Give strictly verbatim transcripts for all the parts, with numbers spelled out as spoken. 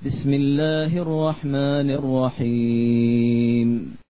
بسم الله الرحمن الرحيم.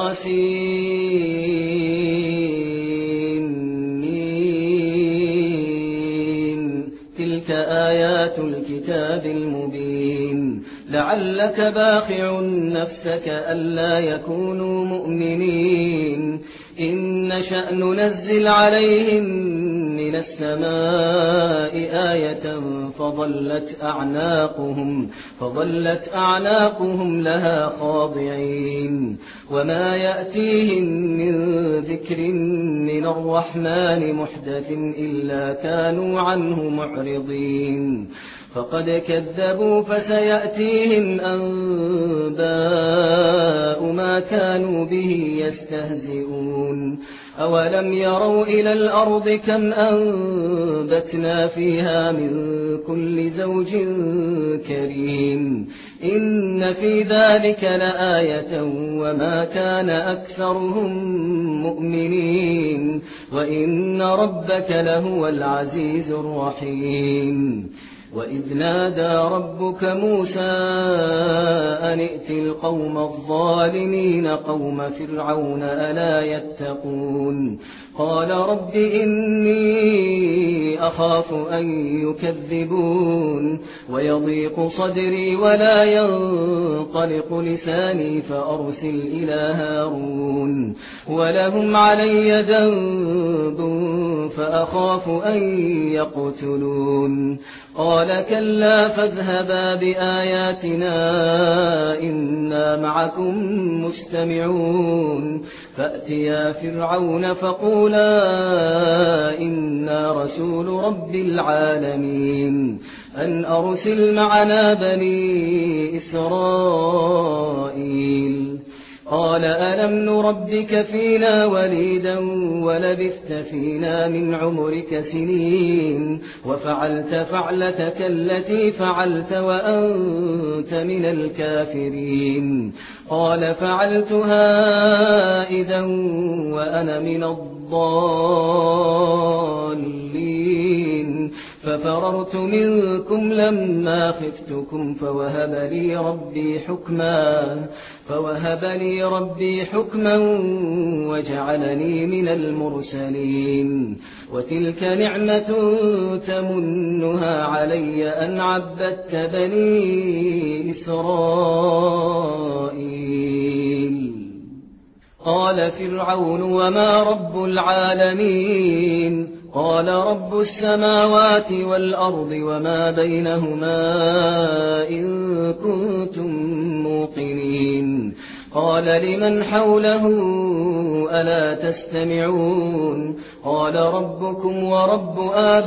طاسين تلك آيات الكتاب المبين لعلك باخع نفسك ألا يكونوا مؤمنين إن نشأ ننزل عليهم من السماء آية فظلت أعناقهم, فظلت أعناقهم لها خاضعين وما يأتيهم من ذكر من الرحمن محدث إلا كانوا عنه معرضين فقد كذبوا فسيأتيهم أنباء ما كانوا به يستهزئون أولم يروا إلى الأرض كم أنبتنا فيها من كل زوج كريم إن في ذلك لآية وما كان أكثرهم مؤمنين وإن ربك لهو العزيز الرحيم وإذ نادى ربك موسى أن ائت القوم الظالمين قوم فرعون ألا يتقون قال رب إني أخاف أن يكذبون ويضيق صدري ولا ينطلق لساني فأرسل إلى هارون ولهم علي ذنب فأخاف أن يقتلون قال كلا فاذهبا بآياتنا إنا معكم مستمعون فأتيا فرعون فقولا إنا رسول رب العالمين أن أرسل معنا بني إسرائيل قال ألم نربك فينا وليدا ولبثت فينا من عمرك سنين وفعلت فعلتك التي فعلت وأنت من الكافرين قال فعلتها إذا وأنا من الضالين ففررت منكم لما خفتكم فوهب لي ربي حكما فوهب لي ربي حكما وجعلني من المرسلين وتلك نعمة تمنها علي أن عبدت بني إسرائيل قال فرعون وما رب العالمين قال رب السماوات والأرض وما بينهما إن كنتم موقنين قال لمن حوله ألا تستمعون قال ربكم ورب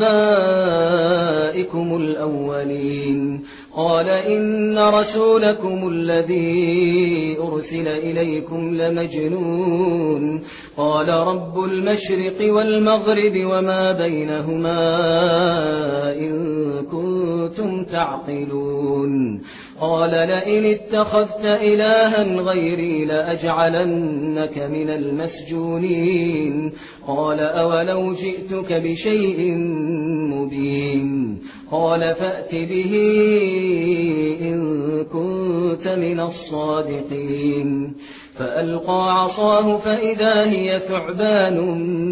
آبائكم الأولين قال إن رسولكم الذي أرسل إليكم لمجنون قال رب المشرق والمغرب وما بينهما إن كنتم تعقلون قال لئن اتخذت إلها غيري لأجعلنك من المسجونين قال أولو جئتك بشيء مبين قال فأت به إن كنت من الصادقين فألقى عصاه فإذا هي ثعبان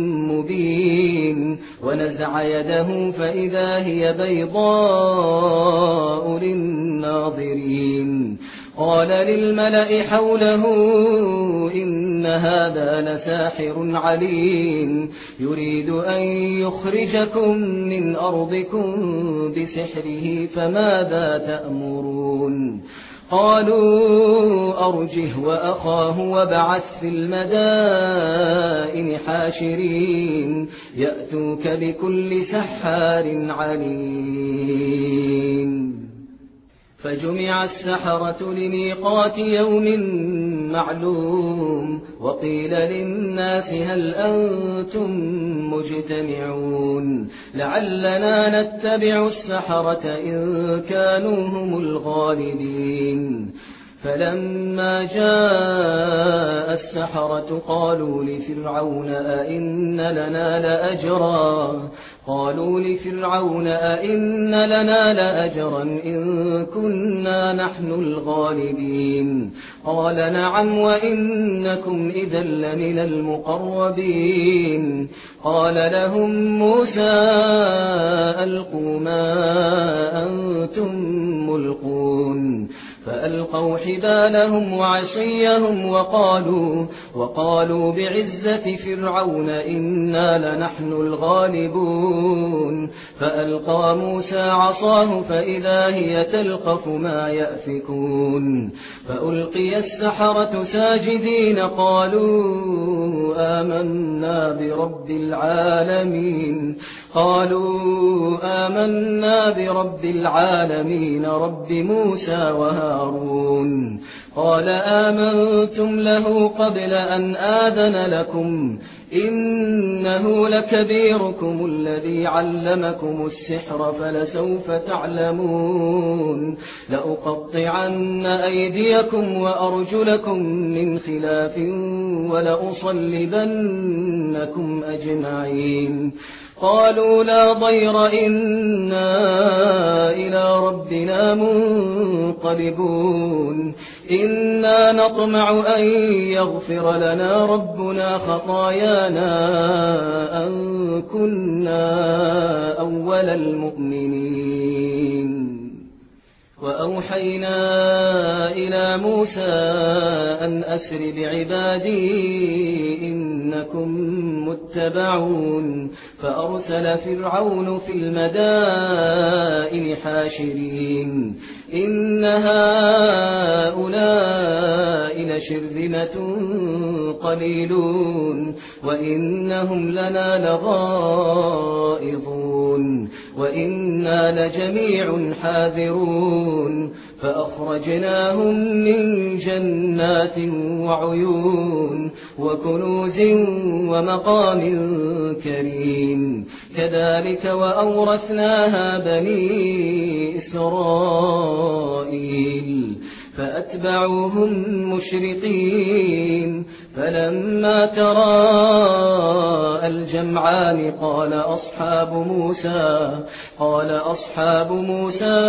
مبين ونزع يده فإذا هي بيضاء للناظرين قال للملأ حوله إن هذا لساحر عليم يريد أن يخرجكم من أرضكم بسحره فماذا تأمرون قالوا أرجه وأخاه وابعث في المدائن حاشرين يأتوك بكل سحار عليم فجمع السحرة لميقات يوم معلوم وقيل للناس هل أنتم مجتمعون لعلنا نتبع السحرة إن كانوا هم الغالبين فلما جاء السحرة قالوا لفرعون أئن لنا لأجرا قالوا لفرعون أئن لنا لأجرا إن كنا نحن الغالبين قال نعم وإنكم إذا لمن المقربين قال لهم موسى ألقوا ما أنتم ملقون فألقوا حبالهم وعصيهم وقالوا, وقالوا بعزة فرعون إنا لنحن الغالبون فألقى موسى عصاه فإذا هي تلقف ما يأفكون فألقي السحرة ساجدين قالوا آمنا برب العالمين قالوا آمنا برب العالمين رب موسى وهارون قال آمنتم له قبل أن آذن لكم إنه لكبيركم الذي علمكم السحر فلسوف تعلمون لأقطعن أيديكم وأرجلكم من خلاف ولأصلبنكم أجمعين قالوا لا ضير إنا إلى ربنا منقلبون إنا نطمع أن يغفر لنا ربنا خطايانا أن كنا أول المؤمنين وأوحينا إلى موسى أن أسر بعبادي إنكم متبعون فأرسل فرعون في المدائن حاشرين إن هؤلاء لشرذمة قليلون وإنهم لنا لغائظون وإنا لجميع حاذرون فأخرجناهم من جنات وعيون وكنوز ومقام كريم كذلك وأورثناها بني إسرائيل فأتبعوهم مشرقين فلما تراءى الجمعان قال أصحاب موسى قال أصحاب موسى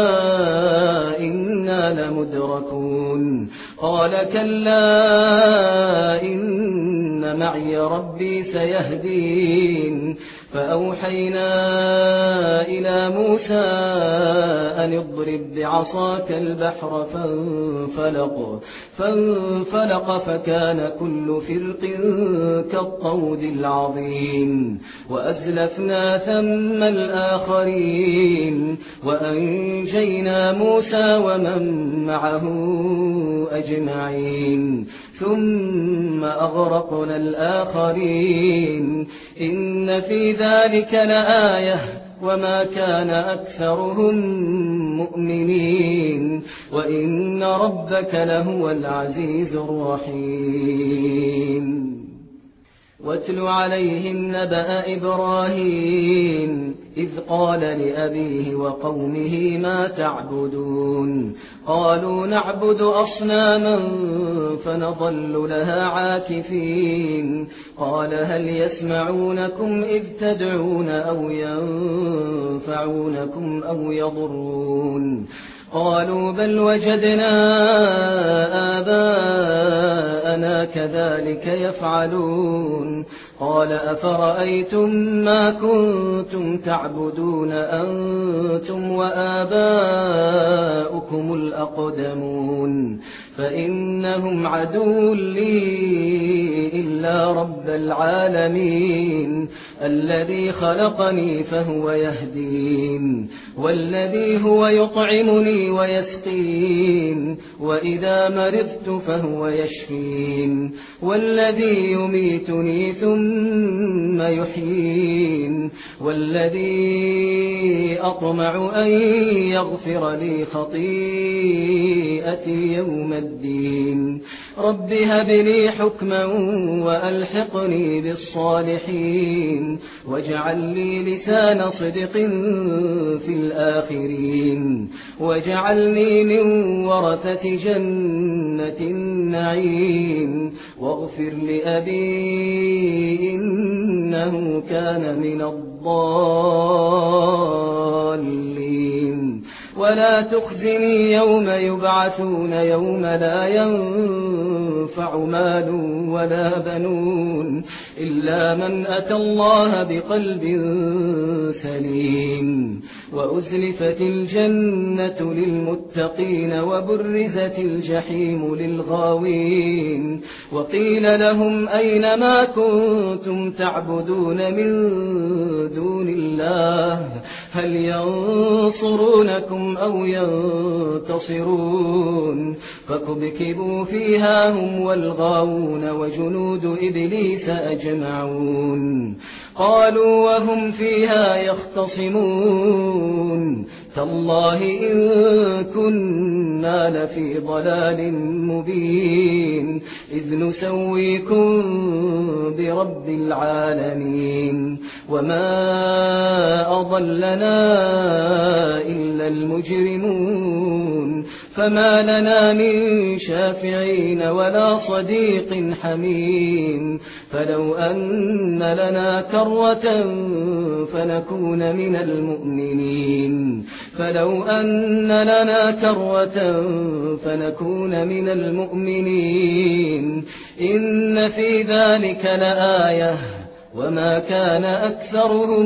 إنا لمدركون قال كلا إن معي ربي سيهدين فأوحينا إلى موسى أن اضرب بعصاك البحر فانفلق فانفلق فكان كل فرق كالطود العظيم وأزلفنا ثم الآخرين وأنجينا موسى ومن معه أجمعين ثم أغرقنا الآخرين إن في ذلك لآية وما كان أكثرهم مؤمنين وإن ربك لهو العزيز الرحيم واتل عليهم نبأ إبراهيم إذ قال لأبيه وقومه ما تعبدون قالوا نعبد أصناما فنظل لها عاكفين قال هل يسمعونكم إذ تدعون أو ينفعونكم أو يضرون قالوا بل وجدنا آباءنا كذلك يفعلون قال أفرأيتم ما كنتم تعبدون أنتم وآباؤكم الأقدمون فإنهم عدو لي إلا رب العالمين الذي خلقني فهو يهدين والذي هو يطعمني ويسقين وإذا مرضت فهو يشفين والذي يميتني ثم يحيين والذي أطمع أن يغفر لي خطيئتي يوم الدين رب هب لي حكما وألحقني بالصالحين واجعل لي لسان صدق في الآخرين واجعلني من ورثة جنة النعيم واغفر لأبي إنه كان من الضالين ولا تخزني يوم يبعثون يوم لا ينفع مال ولا بنون إلا من أتى الله بقلب سليم وأزلفت الجنة للمتقين وبرزت الجحيم للغاوين وقيل لهم أين ما كنتم تعبدون من دون الله هل ينصرونكم أو ينتصرون فكبكبوا فيها هم والغاوون وجنود إبليس أجمعون قالوا وهم فيها يختصمون تالله إن كنا لفي ضلال مبين إذ نسويكم برب العالمين وما أضلنا إلا المجرمون فما لنا من شافعين ولا صديق حميم فلو أن لنا كرة فنكون من المؤمنين فلو أن لنا كرة فنكون من المؤمنين إن في ذلك لآية وما كان أكثرهم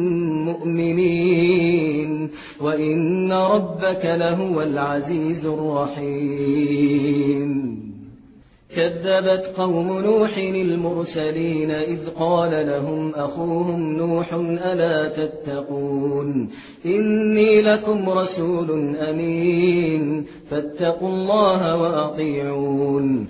مؤمنين وإن ربك لهو العزيز الرحيم كذبت قوم نوح المرسلين إذ قال لهم أخوهم نوح ألا تتقون إني لكم رسول أمين فاتقوا الله وأطيعون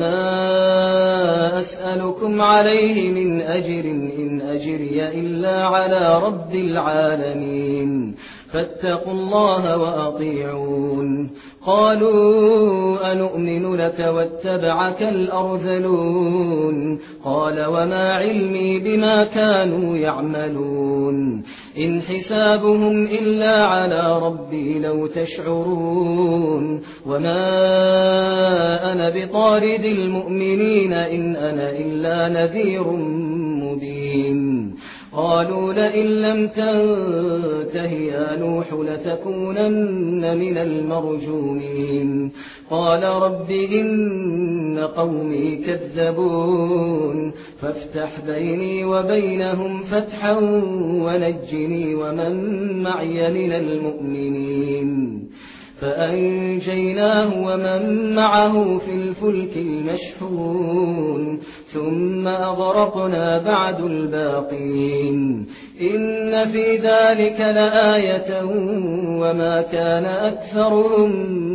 وما أسألكم عليه من أجر إن أجري إلا على رب العالمين فاتقوا الله وأطيعون قالوا أنؤمن لك واتبعك الأرذلون قال وما علمي بما كانوا يعملون إن حسابهم إلا على ربي لو تشعرون وما أنا بطارد المؤمنين إن أنا إلا نذير مبين قالوا لئن لم تنته يا نوح لتكونن من المرجومين قال رب إن قومي كذبون فافتح بيني وبينهم فتحا ونجني ومن معي من المؤمنين فأنجيناه ومن معه في الفلك المشحون ثم أغرقنا بعد الباقين إن في ذلك لآية وما كان أكثرهم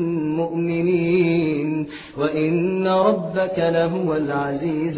مؤمنين وإن ربك لهو العزيز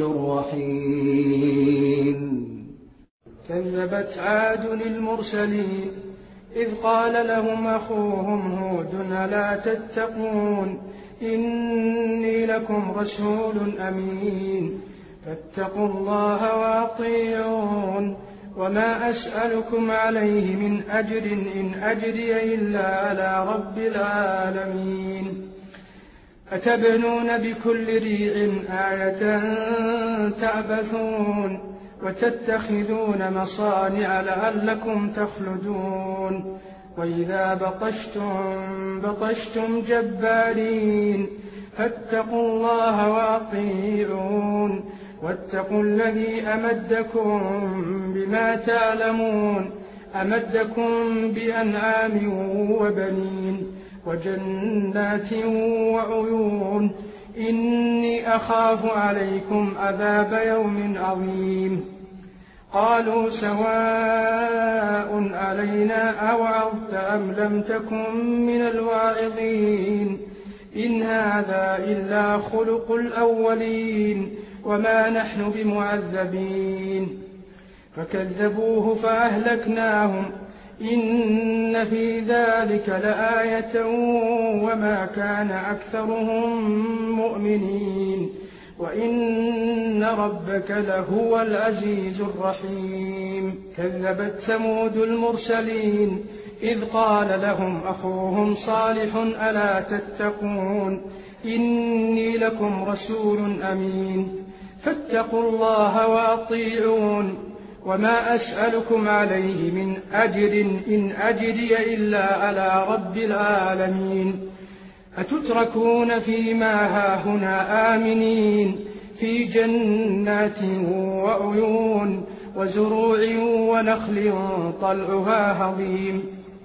الرحيم كذبت عاد للمرسلين إذ قال لهم أخوهم هود ألا تتقون إني لكم رسول أمين فاتقوا الله وأطيعون وما أسألكم عليه من أجر إن أجري إلا على رب العالمين أتبنون بكل ريع آية تعبثون وتتخذون مصانع لعلكم تخلدون وإذا بطشتم بطشتم جبارين فاتقوا الله وأطيعون واتقوا الذي أمدكم بما تعلمون أمدكم بأنعام وبنين وجنات وعيون إني أخاف عليكم عذاب يوم عظيم قالوا سواء علينا أوعظت أم لم تكن من الواعظين إن هذا إلا خلق الأولين وما نحن بمعذبين فكذبوه فأهلكناهم إن في ذلك لآية وما كان أكثرهم مؤمنين وإن ربك لهو العزيز الرحيم. كذبت ثمود المرسلين إذ قال لهم أخوهم صالح ألا تتقون إني لكم رسول أمين فاتقوا الله وأطيعون وما أسألكم عليه من أجر إن أجري إلا على رب العالمين. أتتركون فيما هاهنا آمنين في جنات وعيون وزروع ونخل طلعها هضيم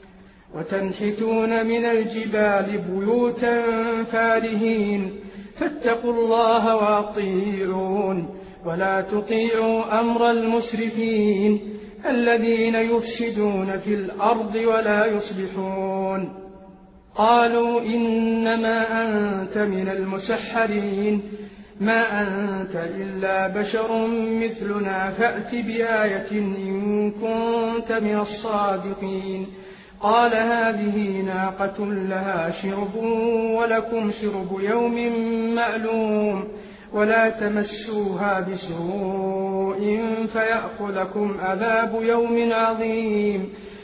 وتنحتون من الجبال بيوتا فارهين فاتقوا الله وأطيعون ولا تطيعوا أمر المسرفين الذين يفسدون في الأرض ولا يصلحون. قالوا إنما أنت من المسحرين ما أنت إلا بشر مثلنا فأت بآية إن كنت من الصادقين. قال هذه ناقة لها شرب ولكم شرب يوم معلوم ولا تمسوها بسوء فيأخذكم عذاب يوم عظيم.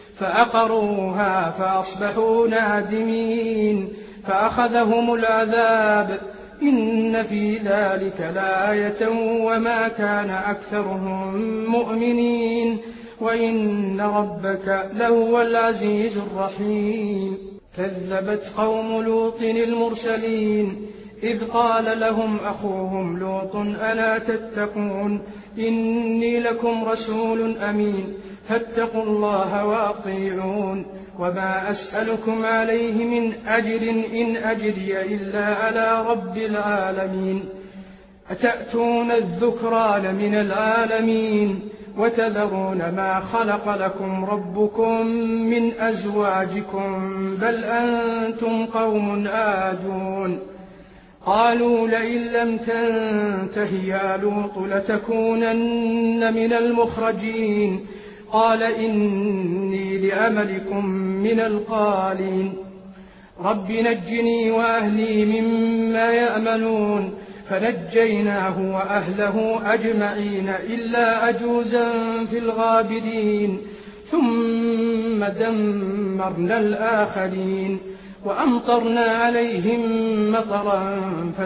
فعقروها فأصبحوا نادمين فأخذهم العذاب إن في ذلك لآية وما كان أكثرهم مؤمنين وإن ربك لهو العزيز الرحيم. كذبت قوم لوط المرسلين إذ قال لهم أخوهم لوط ألا تتقون إني لكم رسول أمين فاتقوا الله وأطيعون وما أسألكم عليه من أجر إن أجري إلا على رب العالمين. أتأتون الذكران من العالمين وتذرون ما خلق لكم ربكم من أزواجكم بل أنتم قوم عادون. قالوا لئن لم تنته يا لوط لتكونن من المخرجين. قال إني لعملكم من القالين. رب نجني وأهلي مما يأمنون فنجيناه وأهله أجمعين إلا عجوزا في الغابرين ثم دمرنا الآخرين وأمطرنا عليهم مطرا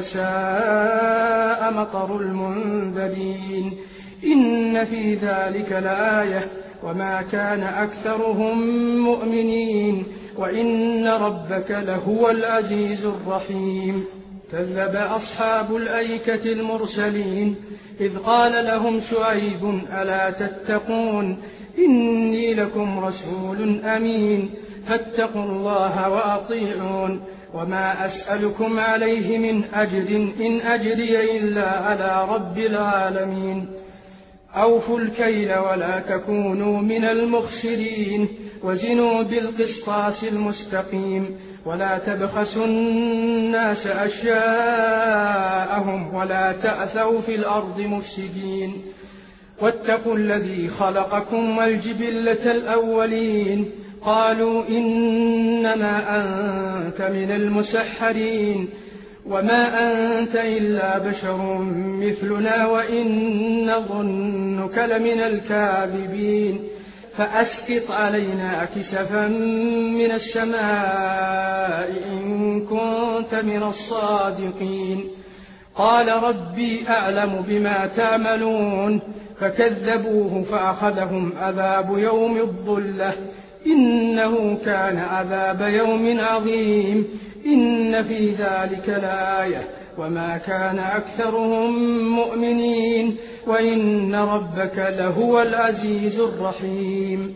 فساء مطر المنذرين. إن في ذلك لآية وما كان أكثرهم مؤمنين وإن ربك لهو العزيز الرحيم. كذب أصحاب الأيكة المرسلين إذ قال لهم شعيب ألا تتقون إني لكم رسول أمين فاتقوا الله وأطيعون وما أسألكم عليه من أجر إن أجري إلا على رب العالمين. أوفوا الكيل ولا تكونوا من المخسرين وزنوا بالقسطاس المستقيم ولا تبخسوا الناس أشياءهم ولا تأثوا في الأرض مفسدين. واتقوا الذي خلقكم والجبلة الأولين. قالوا إنما أنت من المسحرين وما أنت إلا بشر مثلنا وإن ظنك لمن الكاذبين. فأسقط علينا كسفا من السماء إن كنت من الصادقين. قال ربي أعلم بما تعملون فكذبوه فأخذهم عذاب يوم الظلة إنه كان عذاب يوم عظيم. إن في ذلك لآية وما كان أكثرهم مؤمنين وإن ربك لهو العزيز الرحيم.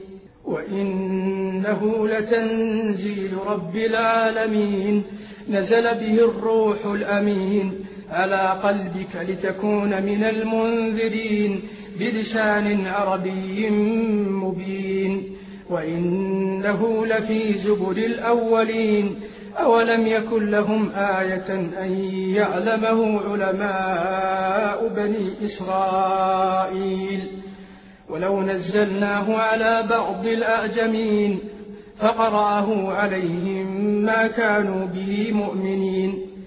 وإنه لتنزيل رب العالمين نزل به الروح الأمين على قلبك لتكون من المنذرين بلسان عربي مبين. وإنه لفي زبر الأولين. أولم يكن لهم آية أن يعلمه علماء بني إسرائيل. ولو نزلناه على بعض الأعجمين فقرأه عليهم ما كانوا به مؤمنين.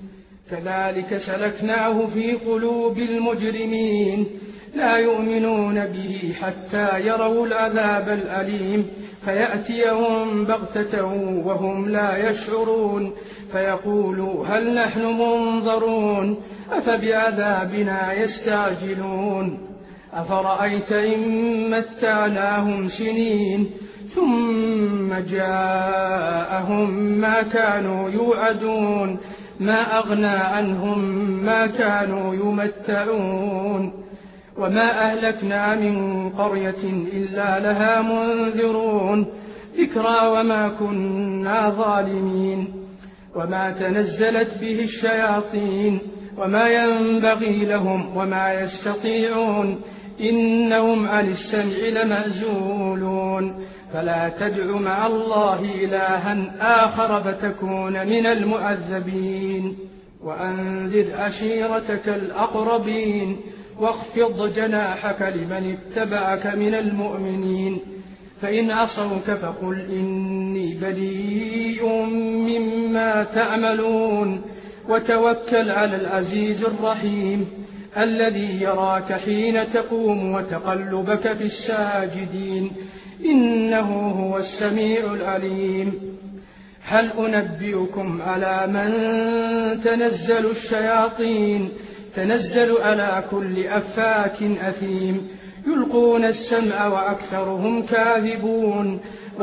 كذلك سلكناه في قلوب المجرمين لا يؤمنون به حتى يروا العذاب الأليم فيأتيهم بغتة وهم لا يشعرون فيقولوا هل نحن منظرون أفبعذابنا يستعجلون أفرأيت إن متعناهم سنين ثم جاءهم ما كانوا يوعدون ما أغنى عنهم ما كانوا يمتعون وما أهلكنا من قرية إلا لها منذرون ذكرى وما كنا ظالمين وما تنزلت به الشياطين وما ينبغي لهم وما يستطيعون إنهم عن السمع لمعزولون فلا تدع مع الله إلها آخر فتكون من المعذبين وأنذر عشيرتك الأقربين واخفض جناحك لمن اتبعك من المؤمنين فإن عصوك فقل إني بريء مما تعملون وتوكل على العزيز الرحيم الذي يراك حين تقوم وتقلبك في الساجدين إنه هو السميع العليم هل أنبئكم على من تنزل الشياطين تنزل على كل أفاك أثيم يلقون السمع وأكثرهم كاذبون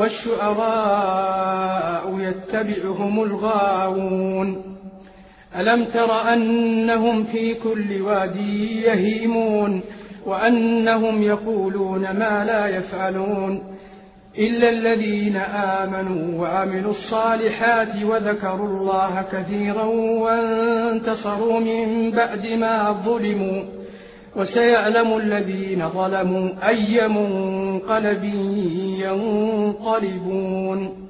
والشعراء يتبعهم الغاوون ألم تر أنهم في كل وادي يهيمون وأنهم يقولون ما لا يفعلون إلا الذين آمنوا وعملوا الصالحات وذكروا الله كثيرا وانتصروا من بعد ما ظلموا وسيعلم الذين ظلموا أي منقلب ينقلبون